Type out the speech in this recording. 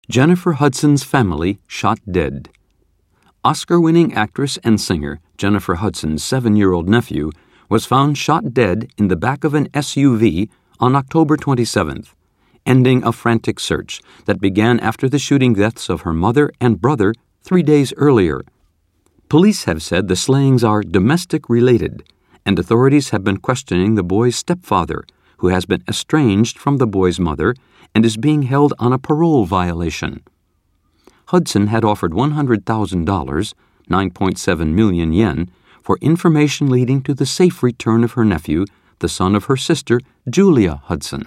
Jennifer Hudson's family shot dead. Oscar-winning actress and singer Jennifer Hudson's 7-year-old nephew was found shot dead in the back of an SUV on October 27th, ending a frantic search that began after the shooting deaths of her mother and brother 3 days earlier. Police have said the slayings are domestic-related, and authorities have been questioning the boy's stepfather, who has been estranged from the boy's mother and is being held on a parole violation. Hudson had offered $100,000, 9.7 million yen, for information leading to the safe return of her nephew, the son of her sister, Julia Hudson.